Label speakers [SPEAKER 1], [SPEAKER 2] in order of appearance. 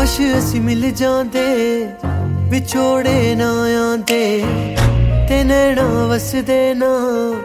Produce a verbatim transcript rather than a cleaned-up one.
[SPEAKER 1] काश असी मिल जांदे विछोड़े ना आंदे ते नैना वसदे ना